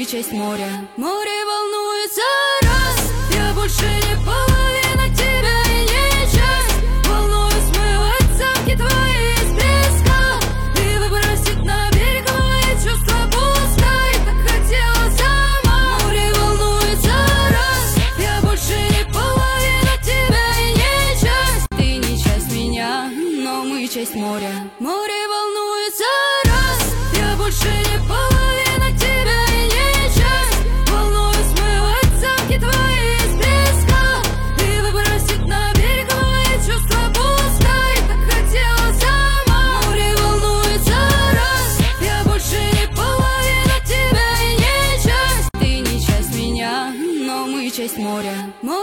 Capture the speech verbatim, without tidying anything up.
часть моря. Море волнуется раз, я больше не половина тебя и не часть. Волнуюсь, смывать замки твои из песка и выбросить на берег мои чувства пускай. Так хотела сама. Море волнуется раз, я больше не половина тебя и не часть. Ты не часть меня, но мы часть моря. Море волнуется раз, я больше не половина тебя и не часть. Волнуюсь, смывать замки твои из песка и выбросить на берег мои чувства пускай. Так хотела сама. Море волнуется раз, я больше не половина тебя и не часть. Ты не часть меня, но мы часть моря.